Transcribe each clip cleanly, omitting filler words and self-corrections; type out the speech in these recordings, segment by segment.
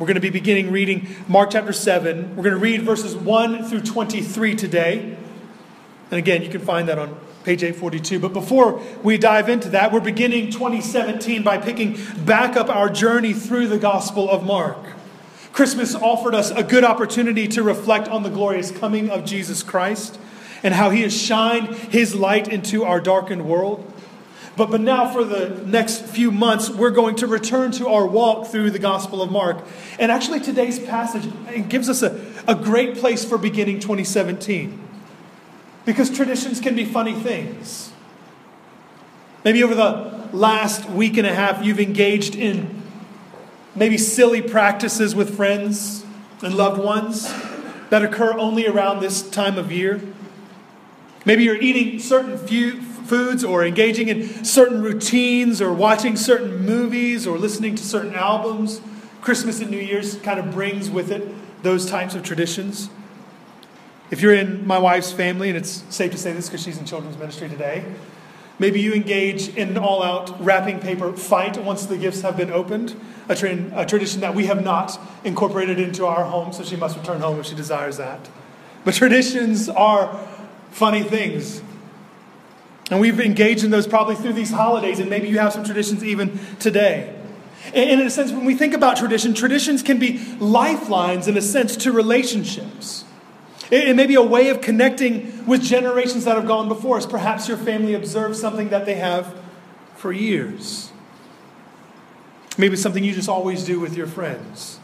We're going to be beginning reading Mark chapter 7. We're going to read verses 1 through 23 today. And again, you can find that on page 842. But before we dive into that, we're beginning 2017 by picking back up our journey through the Gospel of Mark. Christmas offered us a good opportunity to reflect on the glorious coming of Jesus Christ and how he has shined his light into our darkened world. But now for the next few months, we're going to return to our walk through the Gospel of Mark. And actually today's passage gives us a great place for beginning 2017. Because traditions can be funny things. Maybe over the last week and a half, you've engaged in maybe silly practices with friends and loved ones that occur only around this time of year. Maybe you're eating certain foods or engaging in certain routines or watching certain movies or listening to certain albums. Christmas and New Year's kind of brings with it those types of traditions. If you're in my wife's family, and it's safe to say this because she's in children's ministry today, maybe you engage in an all-out wrapping paper fight once the gifts have been opened, a tradition that we have not incorporated into our home, so she must return home if she desires that. But traditions are funny things. And we've engaged in those probably through these holidays, and maybe you have some traditions even today. And in a sense, when we think about traditions can be lifelines, in a sense, to relationships. It may be a way of connecting with generations that have gone before us. Perhaps your family observes something that they have for years. Maybe something you just always do with your friends.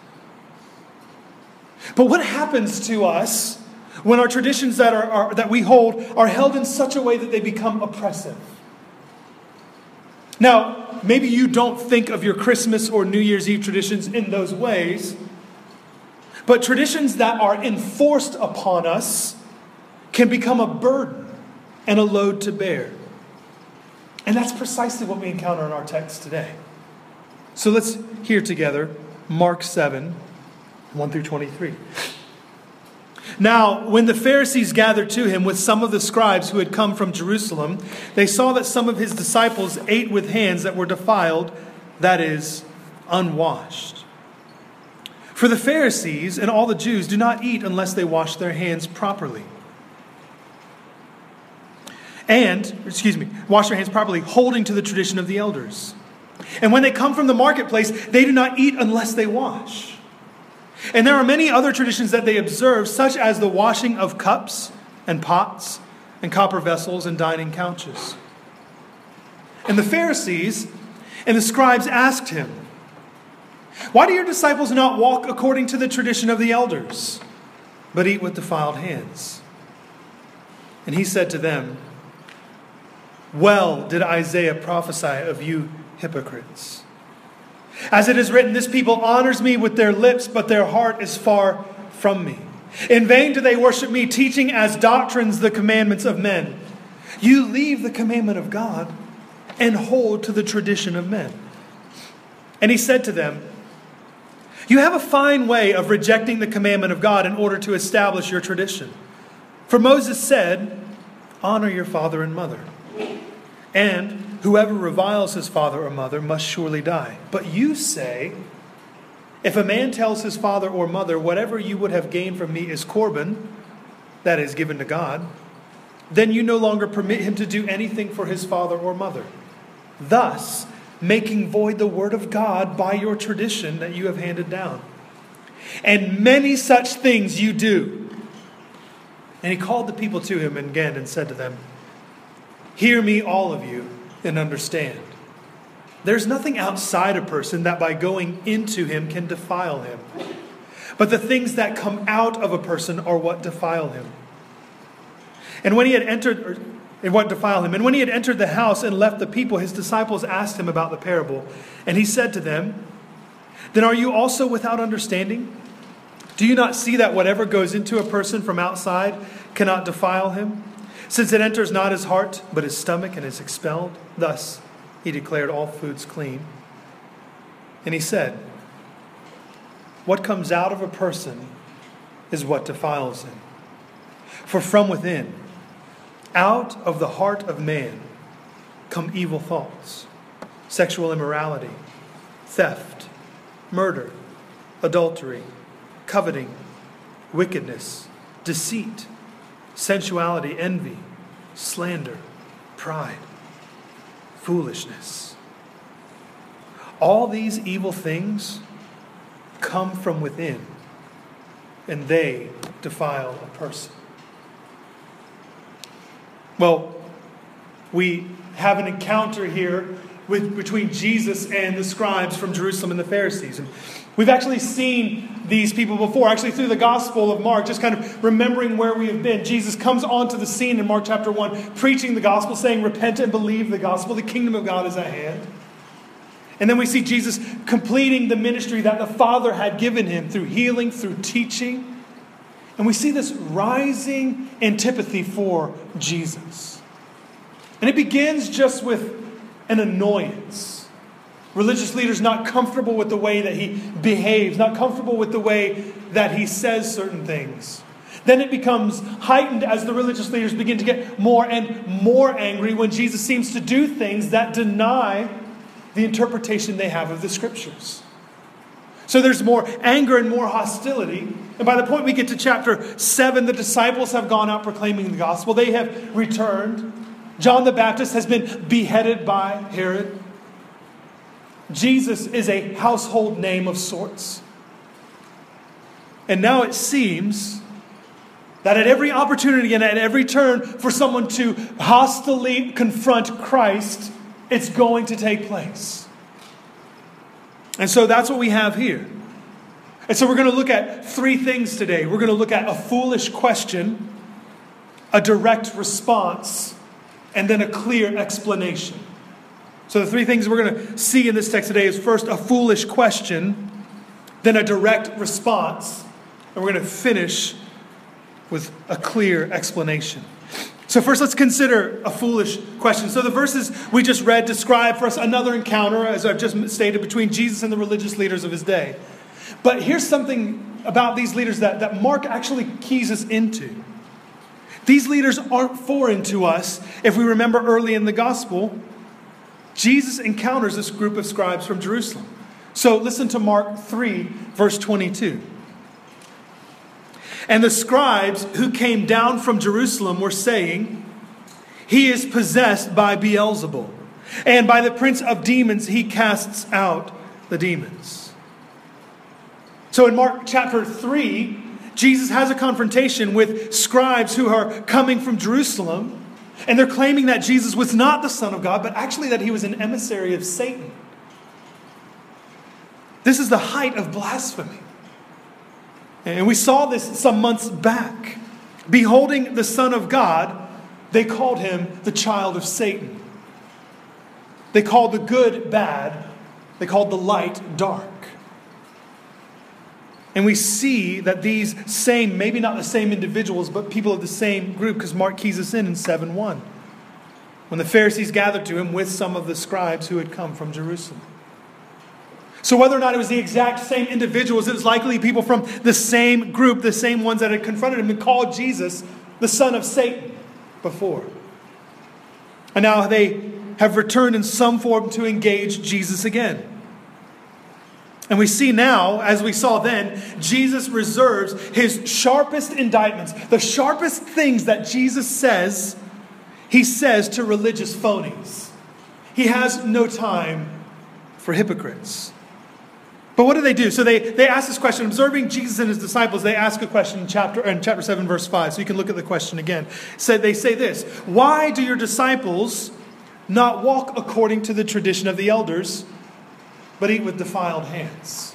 But what happens to us when our traditions that we hold are held in such a way that they become oppressive? Now, maybe you don't think of your Christmas or New Year's Eve traditions in those ways, but traditions that are enforced upon us can become a burden and a load to bear. And that's precisely what we encounter in our text today. So let's hear together Mark 7, 1 through 23. Now, when the Pharisees gathered to him with some of the scribes who had come from Jerusalem, they saw that some of his disciples ate with hands that were defiled, that is, unwashed. For the Pharisees and all the Jews do not eat unless they wash their hands properly. Wash their hands properly, holding to the tradition of the elders. And when they come from the marketplace, they do not eat unless they wash. And there are many other traditions that they observe, such as the washing of cups and pots and copper vessels and dining couches. And the Pharisees and the scribes asked him, "Why do your disciples not walk according to the tradition of the elders, but eat with defiled hands?" And he said to them, "Well did Isaiah prophesy of you hypocrites. As it is written, this people honors me with their lips, but their heart is far from me. In vain do they worship me, teaching as doctrines the commandments of men. You leave the commandment of God and hold to the tradition of men." And he said to them, "You have a fine way of rejecting the commandment of God in order to establish your tradition. For Moses said, 'Honor your father and mother,' and whoever reviles his father or mother must surely die. But you say, 'If a man tells his father or mother, whatever you would have gained from me is Korban,' that is given to God, then you no longer permit him to do anything for his father or mother, thus making void the word of God by your tradition that you have handed down. And many such things you do." And he called the people to him again and said to them, "Hear me, all of you, and understand. There's nothing outside a person that by going into him can defile him. But the things that come out of a person are what defile him. And when he had entered the house and left the people, his disciples asked him about the parable. And he said to them, "Then are you also without understanding? Do you not see that whatever goes into a person from outside cannot defile him, since it enters not his heart, but his stomach, and is expelled? Thus he declared all foods clean." And he said, "What comes out of a person is what defiles him. For from within, out of the heart of man, come evil thoughts, sexual immorality, theft, murder, adultery, coveting, wickedness, deceit, sensuality, envy, slander, pride, foolishness. All these evil things come from within, and they defile a person. Well, we have an encounter here between Jesus and the scribes from Jerusalem and the Pharisees. And we've actually seen these people before, actually through the Gospel of Mark, just kind of remembering where we have been. Jesus comes onto the scene in Mark chapter 1, preaching the gospel, saying, repent and believe the gospel. The kingdom of God is at hand. And then we see Jesus completing the ministry that the Father had given him through healing, through teaching. And we see this rising antipathy for Jesus. And it begins just with an annoyance. Religious leaders not comfortable with the way that he behaves, not comfortable with the way that he says certain things. Then it becomes heightened as the religious leaders begin to get more and more angry when Jesus seems to do things that deny the interpretation they have of the Scriptures. So there's more anger and more hostility. And by the point we get to chapter 7, the disciples have gone out proclaiming the gospel. They have returned. John the Baptist has been beheaded by Herod. Jesus is a household name of sorts. And now it seems that at every opportunity and at every turn for someone to hostilely confront Christ, it's going to take place. And so that's what we have here. And so we're going to look at three things today. We're going to look at a foolish question, a direct response, and then a clear explanation. So the three things we're going to see in this text today is first a foolish question, then a direct response, and we're going to finish with a clear explanation. So first let's consider a foolish question. So the verses we just read describe for us another encounter, as I've just stated, between Jesus and the religious leaders of his day. But here's something about these leaders that Mark actually keys us into. These leaders aren't foreign to us. If we remember early in the gospel, Jesus encounters this group of scribes from Jerusalem. So listen to Mark 3, verse 22. And the scribes who came down from Jerusalem were saying, he is possessed by Beelzebul, and by the prince of demons he casts out the demons. So in Mark chapter 3, Jesus has a confrontation with scribes who are coming from Jerusalem, and they're claiming that Jesus was not the Son of God, but actually that he was an emissary of Satan. This is the height of blasphemy. And we saw this some months back. Beholding the Son of God, they called him the child of Satan. They called the good bad. They called the light dark. And we see that these same, maybe not the same individuals, but people of the same group, because Mark keys us in 7:1, when the Pharisees gathered to him with some of the scribes who had come from Jerusalem. So whether or not it was the exact same individuals, it was likely people from the same group, the same ones that had confronted him and called Jesus the son of Satan before. And now they have returned in some form to engage Jesus again. And we see now, as we saw then, Jesus reserves his sharpest indictments, the sharpest things that Jesus says, he says to religious phonies. He has no time for hypocrites. But what do? So they ask this question. Observing Jesus and his disciples, they ask a question in chapter 7, verse 5. So you can look at the question again. They say this: why do your disciples not walk according to the tradition of the elders, but eat with defiled hands?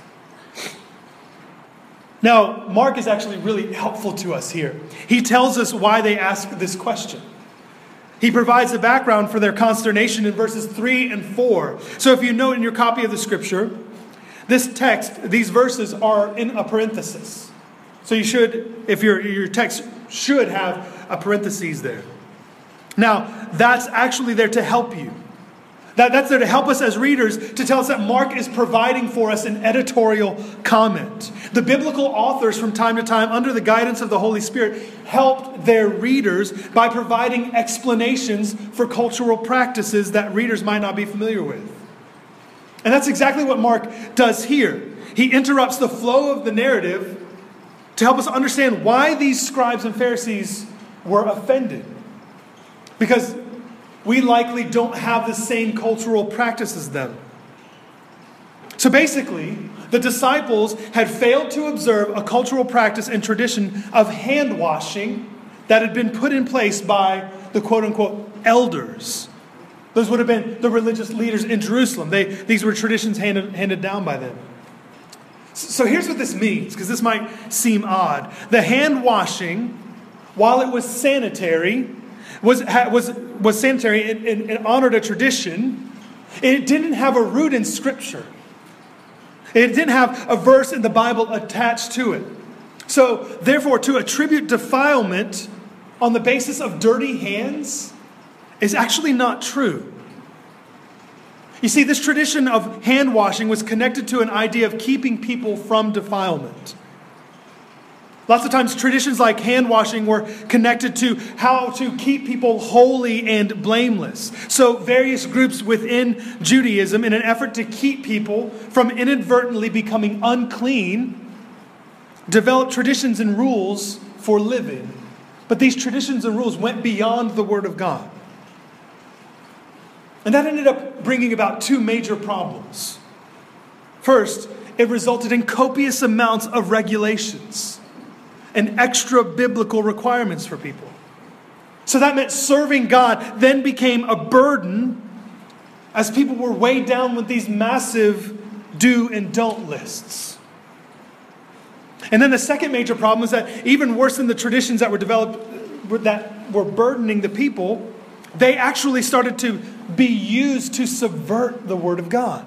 Now, Mark is actually really helpful to us here. He tells us why they ask this question. He provides the background for their consternation in verses 3 and 4. So if you note in your copy of the scripture, this text, these verses are in a parenthesis. So you should, if your text should have a parenthesis there. Now, that's actually there to help you. That's there to help us as readers, to tell us that Mark is providing for us an editorial comment. The biblical authors from time to time, under the guidance of the Holy Spirit, helped their readers by providing explanations for cultural practices that readers might not be familiar with. And that's exactly what Mark does here. he interrupts the flow of the narrative to help us understand why these scribes and Pharisees were offended. Because we likely don't have the same cultural practice as them. So basically, the disciples had failed to observe a cultural practice and tradition of hand washing that had been put in place by the quote-unquote elders. Those would have been the religious leaders in Jerusalem. These were traditions handed down by them. So here's what this means, because this might seem odd. The hand washing, while it was sanitary, was sanitary and honored a tradition, it didn't have a root in Scripture. It didn't have a verse in the Bible attached to it. So, therefore, to attribute defilement on the basis of dirty hands is actually not true. You see, this tradition of hand washing was connected to an idea of keeping people from defilement. Lots of times traditions like hand washing were connected to how to keep people holy and blameless. So various groups within Judaism, in an effort to keep people from inadvertently becoming unclean, developed traditions and rules for living. But these traditions and rules went beyond the Word of God. And that ended up bringing about two major problems. First, it resulted in copious amounts of regulations and extra biblical requirements for people. So that meant serving God then became a burden as people were weighed down with these massive do and don't lists. And then the second major problem was that even worse than the traditions that were developed that were burdening the people, they actually started to be used to subvert the Word of God.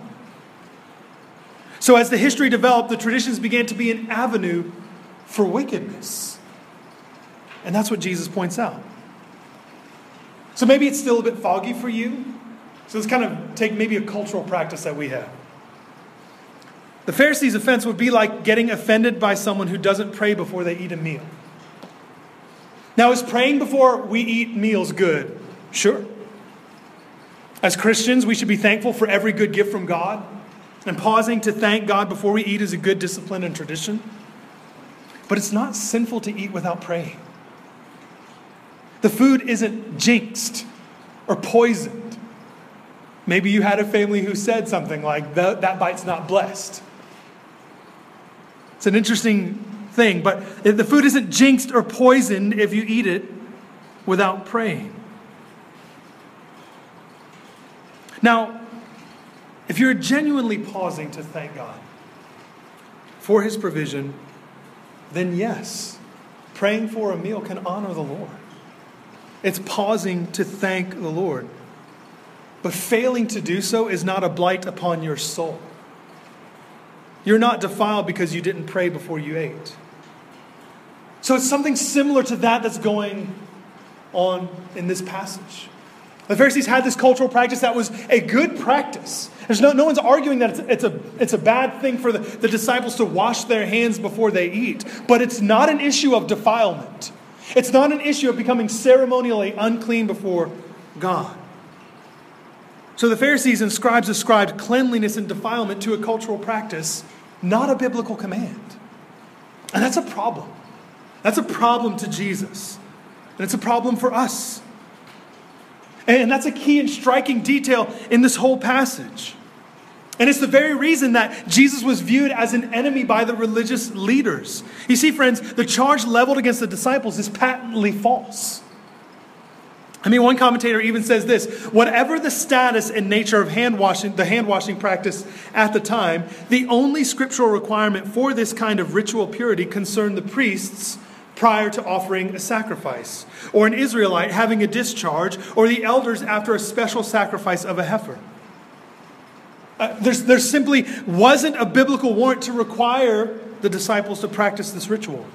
So as the history developed, the traditions began to be an avenue for wickedness. And that's what Jesus points out. So maybe it's still a bit foggy for you. So let's kind of take maybe a cultural practice that we have. The Pharisees' offense would be like getting offended by someone who doesn't pray before they eat a meal. Now, is praying before we eat meals good? Sure. As Christians, we should be thankful for every good gift from God. And pausing to thank God before we eat is a good discipline and tradition. But it's not sinful to eat without praying. The food isn't jinxed or poisoned. Maybe you had a family who said something like, that bite's not blessed. It's an interesting thing, but the food isn't jinxed or poisoned if you eat it without praying. Now, if you're genuinely pausing to thank God for His provision, then yes, praying for a meal can honor the Lord. It's pausing to thank the Lord. But failing to do so is not a blight upon your soul. You're not defiled because you didn't pray before you ate. So it's something similar to that that's going on in this passage. The Pharisees had this cultural practice that was a good practice. There's no one's arguing that it's a bad thing for the disciples to wash their hands before they eat. But it's not an issue of defilement. It's not an issue of becoming ceremonially unclean before God. So the Pharisees and scribes ascribed cleanliness and defilement to a cultural practice, not a biblical command. And that's a problem. That's a problem to Jesus. And it's a problem for us. And that's a key and striking detail in this whole passage. And it's the very reason that Jesus was viewed as an enemy by the religious leaders. You see, friends, the charge leveled against the disciples is patently false. I mean, one commentator even says this: whatever the status and nature of the hand washing practice at the time, the only scriptural requirement for this kind of ritual purity concerned the priests prior to offering a sacrifice, or an Israelite having a discharge, or the elders after a special sacrifice of a heifer. There simply wasn't a biblical warrant to require the disciples to practice this ritual.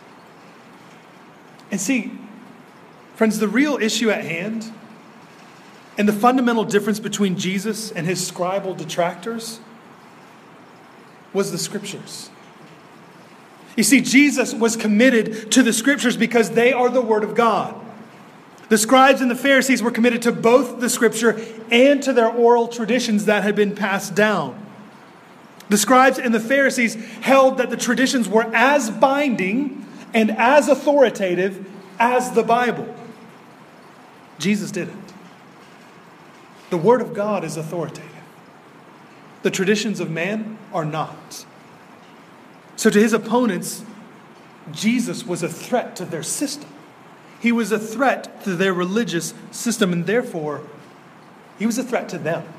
And see, friends, the real issue at hand and the fundamental difference between Jesus and his scribal detractors was the Scriptures. You see, Jesus was committed to the Scriptures because they are the Word of God. The scribes and the Pharisees were committed to both the Scripture and to their oral traditions that had been passed down. The scribes and the Pharisees held that the traditions were as binding and as authoritative as the Bible. Jesus didn't. The Word of God is authoritative. The traditions of man are not. So to his opponents, Jesus was a threat to their system. He was a threat to their religious system, and therefore, he was a threat to them.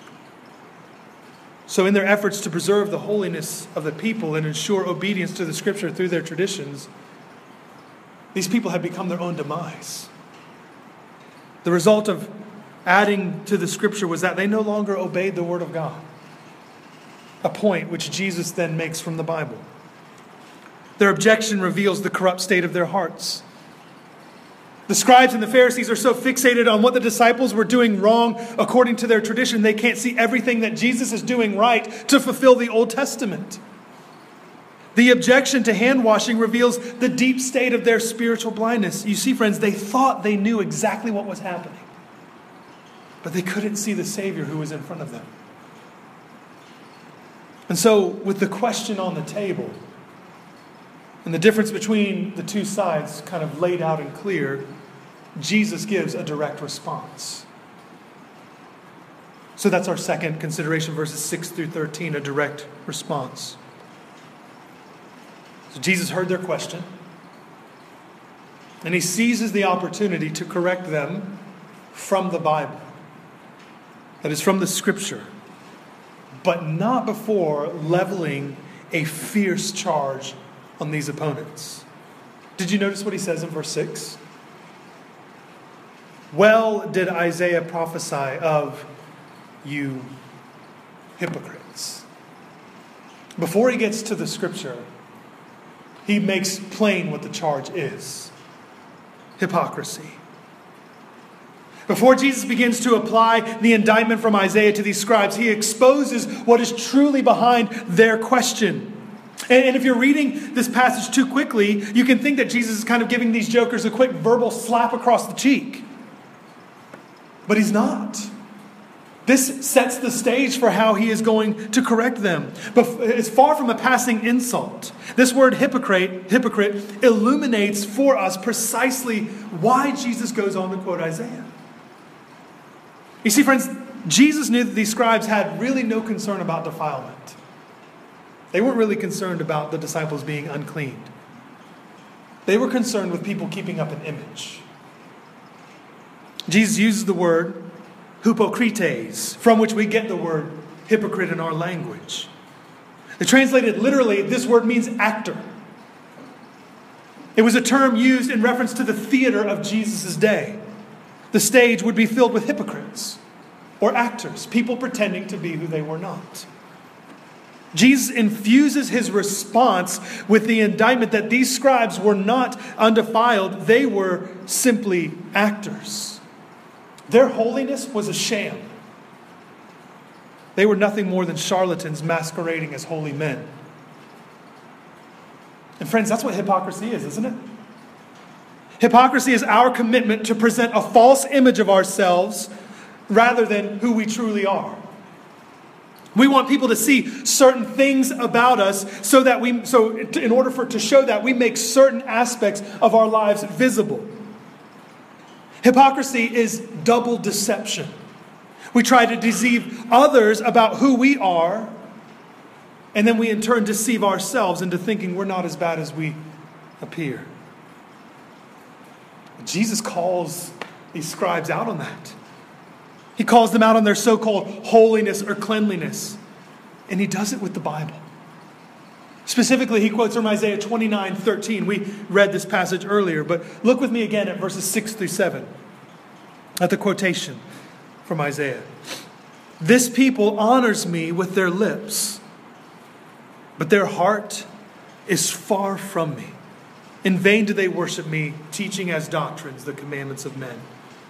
So in their efforts to preserve the holiness of the people and ensure obedience to the Scripture through their traditions, these people had become their own demise. The result of adding to the Scripture was that they no longer obeyed the Word of God, a point which Jesus then makes from the Bible. Their objection reveals the corrupt state of their hearts. The scribes and the Pharisees are so fixated on what the disciples were doing wrong according to their tradition, they can't see everything that Jesus is doing right to fulfill the Old Testament. The objection to hand washing reveals the deep state of their spiritual blindness. You see, friends, they thought they knew exactly what was happening, but they couldn't see the Savior who was in front of them. And so, with the question on the table, and the difference between the two sides kind of laid out and clear, Jesus gives a direct response. So that's our second consideration, verses 6 through 13, a direct response. So Jesus heard their question, and he seizes the opportunity to correct them from the Bible. That is, from the Scripture, but not before leveling a fierce charge on these opponents. Did you notice what he says in verse 6? Well did Isaiah prophesy of you hypocrites. Before he gets to the Scripture, he makes plain what the charge is. Hypocrisy. Before Jesus begins to apply the indictment from Isaiah to these scribes, he exposes what is truly behind their question. And if you're reading this passage too quickly, you can think that Jesus is kind of giving these jokers a quick verbal slap across the cheek. But he's not. This sets the stage for how he is going to correct them. But it's far from a passing insult. This word hypocrite illuminates for us precisely why Jesus goes on to quote Isaiah. You see, friends, Jesus knew that these scribes had really no concern about defilement. They weren't really concerned about the disciples being unclean. They were concerned with people keeping up an image. Jesus uses the word hypokrites, from which we get the word hypocrite in our language. Translated literally, this word means actor. It was a term used in reference to the theater of Jesus' day. The stage would be filled with hypocrites or actors, people pretending to be who they were not. Jesus infuses his response with the indictment that these scribes were not undefiled, they were simply actors. Their holiness was a sham. They were nothing more than charlatans masquerading as holy men. And friends, that's what hypocrisy is, isn't it? Hypocrisy is our commitment to present a false image of ourselves rather than who we truly are. We want people to see certain things about us so in order to show that, we make certain aspects of our lives visible. Hypocrisy is double deception. We try to deceive others about who we are, and then we in turn deceive ourselves into thinking we're not as bad as we appear. Jesus calls these scribes out on that. He calls them out on their so-called holiness or cleanliness. And he does it with the Bible. Specifically, he quotes from Isaiah 29:13. We read this passage earlier, but look with me again at verses 6 through 7. At the quotation from Isaiah. This people honors me with their lips, but their heart is far from me. In vain do they worship me, teaching as doctrines the commandments of men.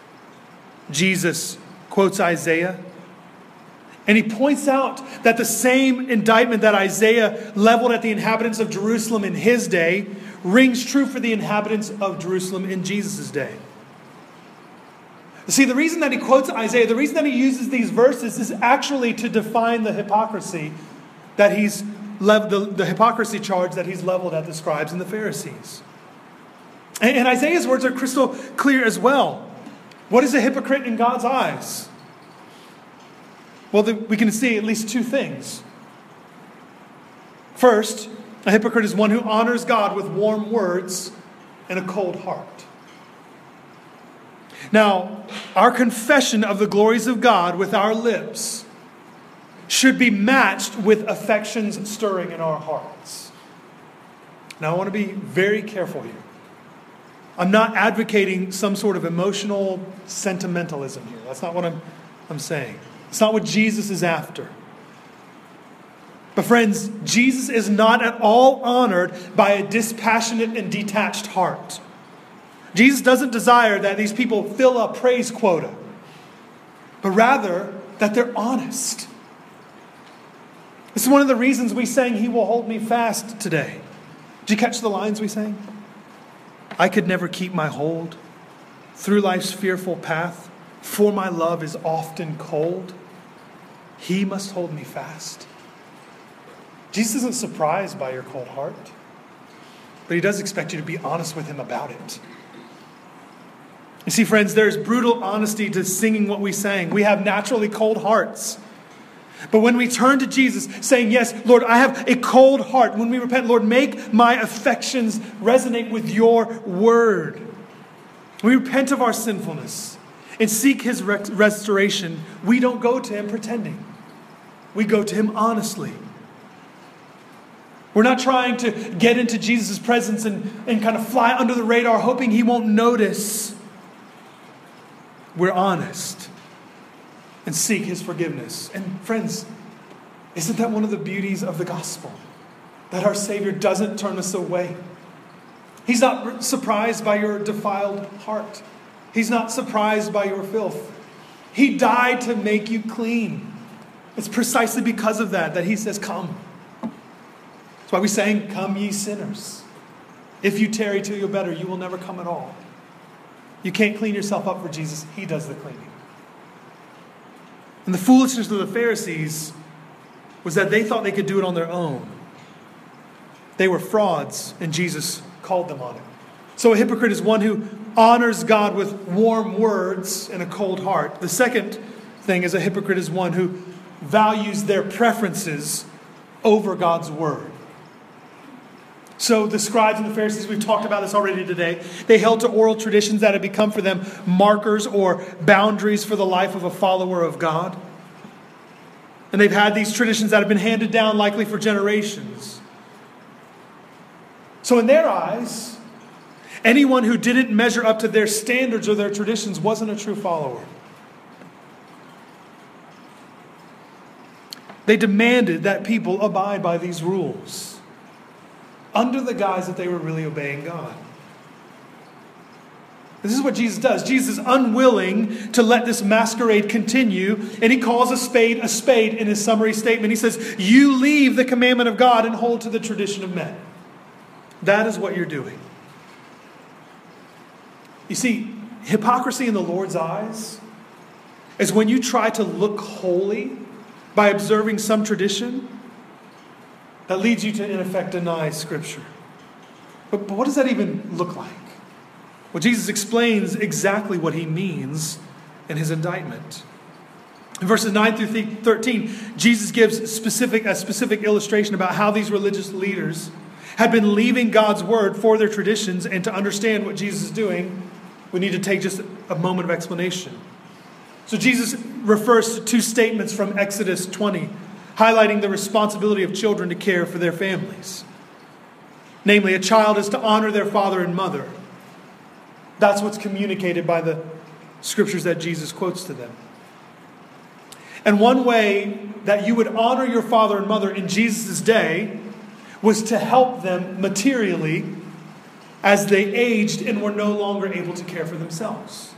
Jesus quotes Isaiah, and he points out that the same indictment that Isaiah leveled at the inhabitants of Jerusalem in his day rings true for the inhabitants of Jerusalem in Jesus' day. See, the reason that he quotes Isaiah, the reason that he uses these verses is actually to define the hypocrisy that he's the hypocrisy charge that he's leveled at the scribes and the Pharisees. And Isaiah's words are crystal clear as well. What is a hypocrite in God's eyes? Well, we can see at least two things. First, a hypocrite is one who honors God with warm words and a cold heart. Now, our confession of the glories of God with our lips should be matched with affections stirring in our hearts. Now, I want to be very careful here. I'm not advocating some sort of emotional sentimentalism here. That's not what I'm saying. It's not what Jesus is after. But friends, Jesus is not at all honored by a dispassionate and detached heart. Jesus doesn't desire that these people fill a praise quota, but rather that they're honest. This is one of the reasons we sang "He Will Hold Me Fast" today. Did you catch the lines we sang? I could never keep my hold through life's fearful path, for my love is often cold. He must hold me fast. Jesus isn't surprised by your cold heart, but he does expect you to be honest with him about it. You see, friends, there's brutal honesty to singing what we sang. We have naturally cold hearts. But when we turn to Jesus saying, yes, Lord, I have a cold heart. When we repent, Lord, make my affections resonate with your word. We repent of our sinfulness and seek his restoration. We don't go to him pretending. We go to him honestly. We're not trying to get into Jesus' presence and kind of fly under the radar, hoping he won't notice. We're honest and seek his forgiveness. And friends, isn't that one of the beauties of the gospel? That our Savior doesn't turn us away. He's not surprised by your defiled heart. He's not surprised by your filth. He died to make you clean. It's precisely because of that he says, come. That's why we sang, come ye sinners. If you tarry till you're better, you will never come at all. You can't clean yourself up for Jesus. He does the cleaning. And the foolishness of the Pharisees was that they thought they could do it on their own. They were frauds, and Jesus called them on it. So a hypocrite is one who honors God with warm words and a cold heart. The second thing is a hypocrite is one who values their preferences over God's word. So the scribes and the Pharisees, we've talked about this already today. They held to oral traditions that had become for them markers or boundaries for the life of a follower of God. And they've had these traditions that have been handed down likely for generations. So in their eyes, anyone who didn't measure up to their standards or their traditions wasn't a true follower. They demanded that people abide by these rules under the guise that they were really obeying God. This is what Jesus does. Jesus is unwilling to let this masquerade continue, and he calls a spade in his summary statement. He says, you leave the commandment of God and hold to the tradition of men. That is what you're doing. You see, hypocrisy in the Lord's eyes is when you try to look holy by observing some tradition that leads you to, in effect, deny Scripture. But what does that even look like? Well, Jesus explains exactly what he means in his indictment. In verses 9 through 13, Jesus gives a specific illustration about how these religious leaders had been leaving God's word for their traditions, and to understand what Jesus is doing, we need to take just a moment of explanation. So Jesus refers to two statements from Exodus 20, highlighting the responsibility of children to care for their families. Namely, a child is to honor their father and mother. That's what's communicated by the scriptures that Jesus quotes to them. And one way that you would honor your father and mother in Jesus' day was to help them materially as they aged and were no longer able to care for themselves.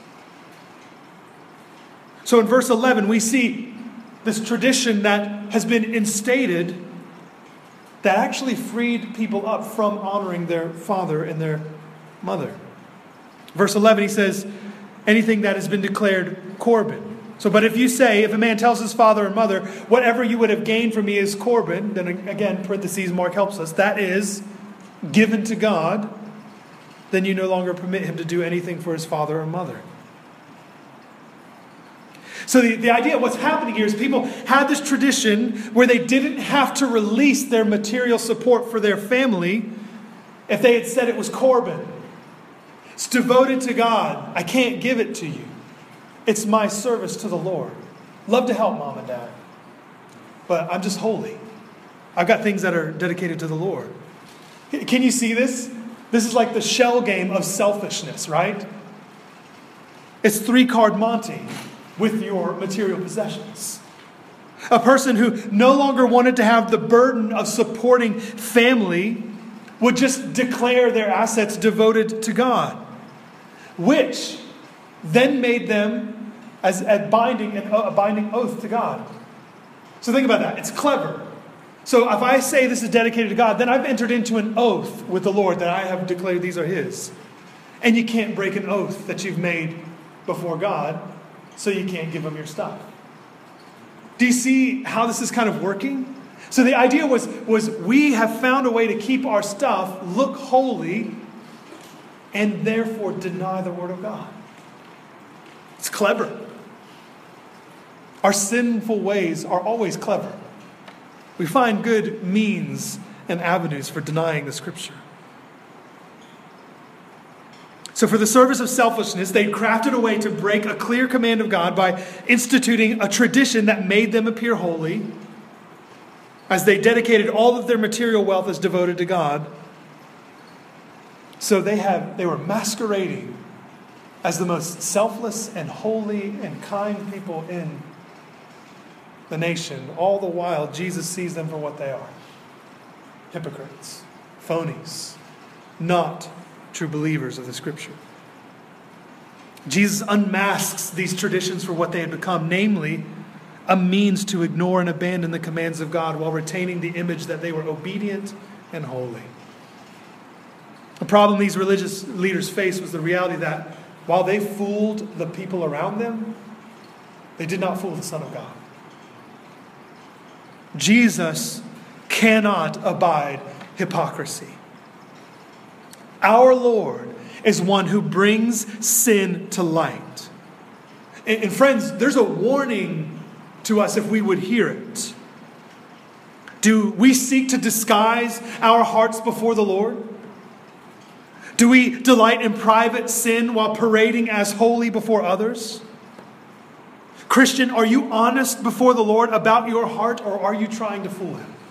So in verse 11, we see this tradition that has been instated that actually freed people up from honoring their father and their mother. Verse 11, he says, anything that has been declared Corban, So, but if you say, if a man tells his father or mother, whatever you would have gained from me is Corban, then again, parentheses, Mark helps us, that is given to God, then you no longer permit him to do anything for his father or mother. So the idea of what's happening here is people had this tradition where they didn't have to release their material support for their family if they had said it was Corban. It's devoted to God. I can't give it to you. It's my service to the Lord. Love to help mom and dad, but I'm just holy. I've got things that are dedicated to the Lord. Can you see this? This is like the shell game of selfishness, right? It's 3-card Monte with your material possessions. A person who no longer wanted to have the burden of supporting family would just declare their assets devoted to God, which then made them as a binding oath to God. So think about that. It's clever. So if I say this is dedicated to God, then I've entered into an oath with the Lord that I have declared these are His. And you can't break an oath that you've made before God, so you can't give Him your stuff. Do you see how this is kind of working? So the idea was we have found a way to keep our stuff look holy and therefore deny the Word of God. It's clever. Our sinful ways are always clever. We find good means and avenues for denying the Scripture. So for the service of selfishness, they crafted a way to break a clear command of God by instituting a tradition that made them appear holy, as they dedicated all of their material wealth as devoted to God. So they were masquerading as the most selfless and holy and kind people in the nation. All the while, Jesus sees them for what they are. Hypocrites, phonies, not true believers of the Scripture. Jesus unmasks these traditions for what they had become, namely, a means to ignore and abandon the commands of God while retaining the image that they were obedient and holy. The problem these religious leaders faced was the reality that while they fooled the people around them, they did not fool the Son of God. Jesus cannot abide hypocrisy. Our Lord is one who brings sin to light. And friends, there's a warning to us if we would hear it. Do we seek to disguise our hearts before the Lord? Do we delight in private sin while parading as holy before others? Christian, are you honest before the Lord about your heart, or are you trying to fool Him?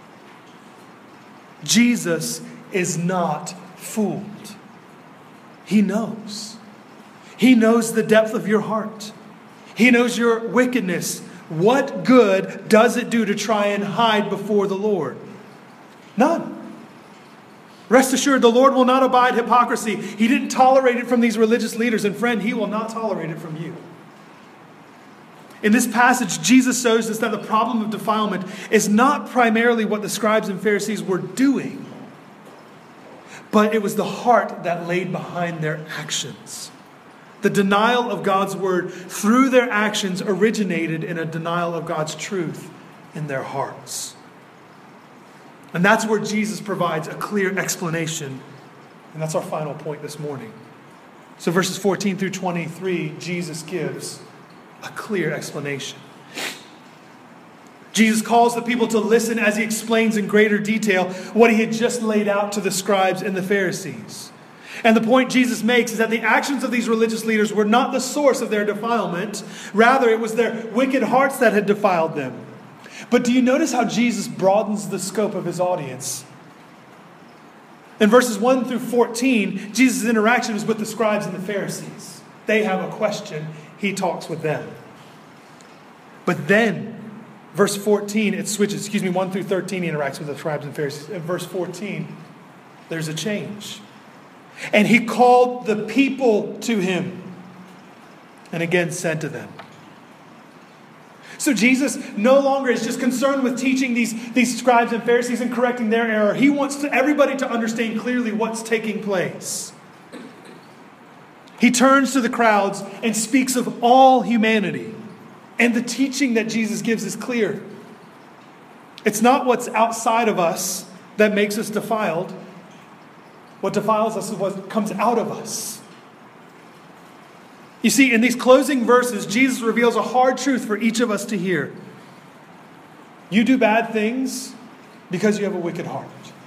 Jesus is not fooled. He knows. He knows the depth of your heart. He knows your wickedness. What good does it do to try and hide before the Lord? None. Rest assured, the Lord will not abide hypocrisy. He didn't tolerate it from these religious leaders. And friend, He will not tolerate it from you. In this passage, Jesus shows us that the problem of defilement is not primarily what the scribes and Pharisees were doing, but it was the heart that laid behind their actions. The denial of God's word through their actions originated in a denial of God's truth in their hearts. And that's where Jesus provides a clear explanation. And that's our final point this morning. So verses 14 through 23, Jesus gives a clear explanation. Jesus calls the people to listen as He explains in greater detail what He had just laid out to the scribes and the Pharisees. And the point Jesus makes is that the actions of these religious leaders were not the source of their defilement. Rather, it was their wicked hearts that had defiled them. But do you notice how Jesus broadens the scope of His audience? In verses 1 through 14, Jesus' interaction is with the scribes and the Pharisees. They have a question. He talks with them. But then, verse 14, it switches. 1 through 13, He interacts with the scribes and Pharisees. In verse 14, there's a change. And He called the people to Him and again said to them. So Jesus no longer is just concerned with teaching these scribes and Pharisees and correcting their error. He wants everybody to understand clearly what's taking place. He turns to the crowds and speaks of all humanity. And the teaching that Jesus gives is clear. It's not what's outside of us that makes us defiled. What defiles us is what comes out of us. You see, in these closing verses, Jesus reveals a hard truth for each of us to hear. You do bad things because you have a wicked heart.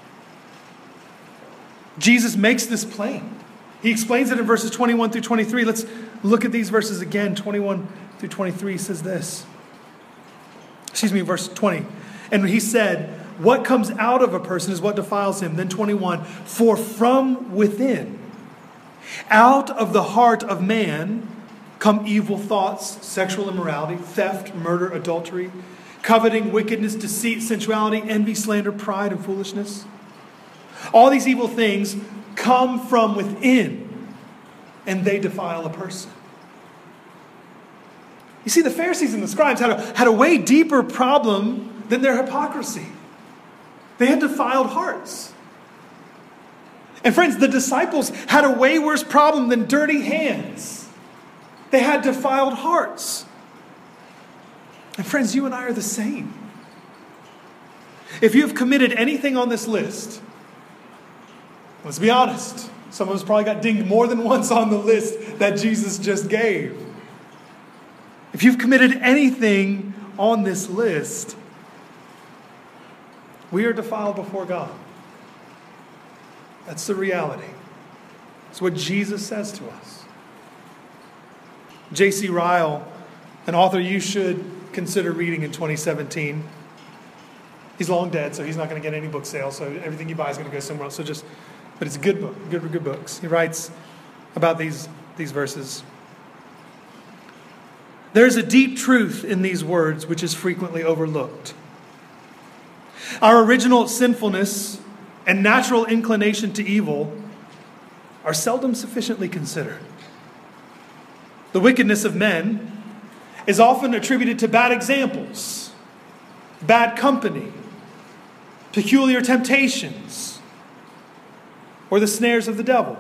Jesus makes this plain. He explains it in verses 21 through 23. Let's look at these verses again. 21 through 23 says this. Verse 20. And he said, what comes out of a person is what defiles him. Then 21, for from within, out of the heart of man, come evil thoughts, sexual immorality, theft, murder, adultery, coveting, wickedness, deceit, sensuality, envy, slander, pride, and foolishness. All these evil things come from within, and they defile a person. You see, the Pharisees and the scribes had a way deeper problem than their hypocrisy. They had defiled hearts. And friends, the disciples had a way worse problem than dirty hands. They had defiled hearts. And friends, you and I are the same. If you have committed anything on this list, let's be honest, some of us probably got dinged more than once on the list that Jesus just gave. If you've committed anything on this list, we are defiled before God. That's the reality. It's what Jesus says to us. J.C. Ryle, an author you should consider reading in 2017. He's long dead, so he's not going to get any book sales, so everything you buy is going to go somewhere else. But it's a good book, good books. He writes about these verses. There's a deep truth in these words which is frequently overlooked. Our original sinfulness and natural inclination to evil are seldom sufficiently considered. The wickedness of men is often attributed to bad examples, bad company, peculiar temptations, or the snares of the devil.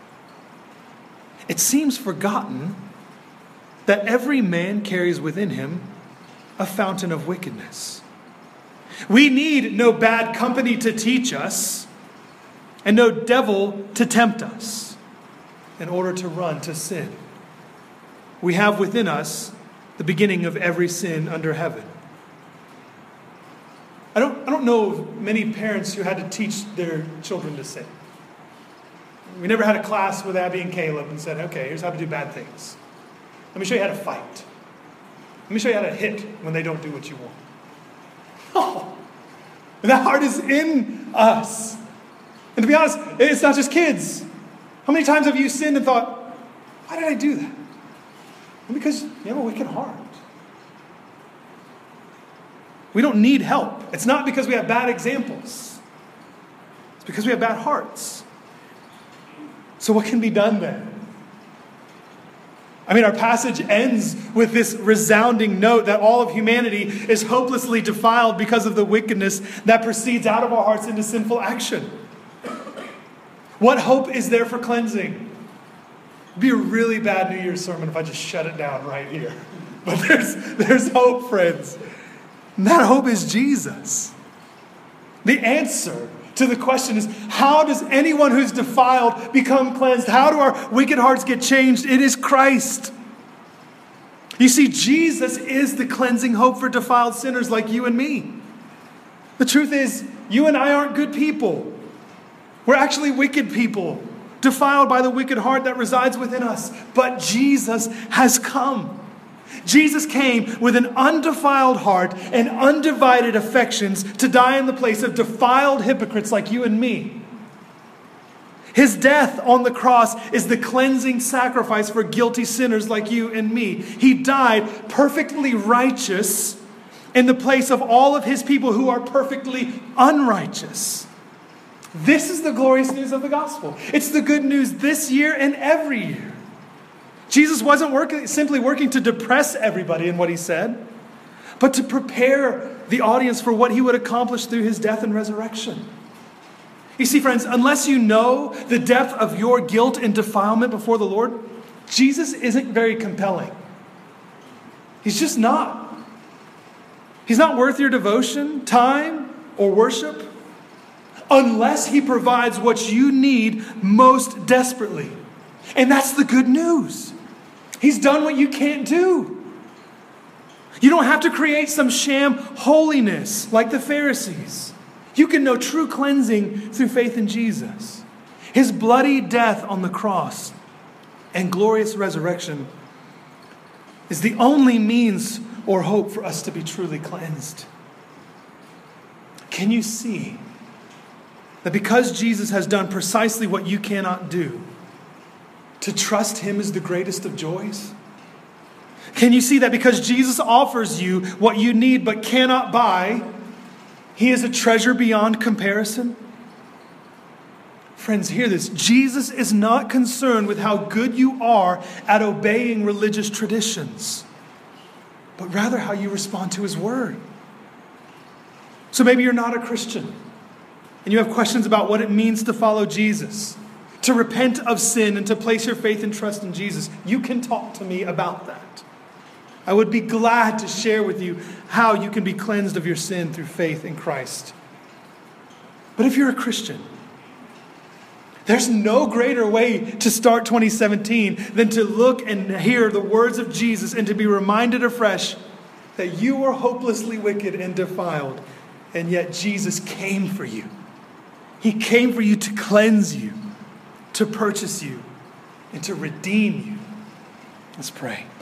It seems forgotten that every man carries within him a fountain of wickedness. We need no bad company to teach us and no devil to tempt us in order to run to sin. We have within us the beginning of every sin under heaven. I don't know of many parents who had to teach their children to sin. We never had a class with Abby and Caleb and said, okay, here's how to do bad things. Let me show you how to fight. Let me show you how to hit when they don't do what you want. Oh, that heart is in us. And to be honest, it's not just kids. How many times have you sinned and thought, why did I do that? Well, because you have a wicked heart. We don't need help. It's not because we have bad examples. It's because we have bad hearts. So what can be done then? Our passage ends with this resounding note that all of humanity is hopelessly defiled because of the wickedness that proceeds out of our hearts into sinful action. What hope is there for cleansing? It'd be a really bad New Year's sermon if I just shut it down right here. But there's hope, friends. And that hope is Jesus. The answer to the question is, how does anyone who's defiled become cleansed? How do our wicked hearts get changed? It is Christ. You see, Jesus is the cleansing hope for defiled sinners like you and me. The truth is, you and I aren't good people. We're actually wicked people, defiled by the wicked heart that resides within us. But Jesus has come. Jesus came with an undefiled heart and undivided affections to die in the place of defiled hypocrites like you and me. His death on the cross is the cleansing sacrifice for guilty sinners like you and me. He died perfectly righteous in the place of all of his people who are perfectly unrighteous. This is the glorious news of the gospel. It's the good news this year and every year. Jesus wasn't simply working to depress everybody in what he said, but to prepare the audience for what he would accomplish through his death and resurrection. You see, friends, unless you know the depth of your guilt and defilement before the Lord, Jesus isn't very compelling. He's just not. He's not worth your devotion, time, or worship unless He provides what you need most desperately. And that's the good news. He's done what you can't do. You don't have to create some sham holiness like the Pharisees. You can know true cleansing through faith in Jesus. His bloody death on the cross and glorious resurrection is the only means or hope for us to be truly cleansed. Can you see that because Jesus has done precisely what you cannot do, to trust Him is the greatest of joys? Can you see that because Jesus offers you what you need but cannot buy, He is a treasure beyond comparison? Friends, hear this. Jesus is not concerned with how good you are at obeying religious traditions, but rather how you respond to His word. So maybe you're not a Christian, and you have questions about what it means to follow Jesus, to repent of sin, and to place your faith and trust in Jesus. You can talk to me about that. I would be glad to share with you how you can be cleansed of your sin through faith in Christ. But if you're a Christian, there's no greater way to start 2017 than to look and hear the words of Jesus and to be reminded afresh that you are hopelessly wicked and defiled, and yet Jesus came for you. He came for you to cleanse you, to purchase you, and to redeem you. Let's pray.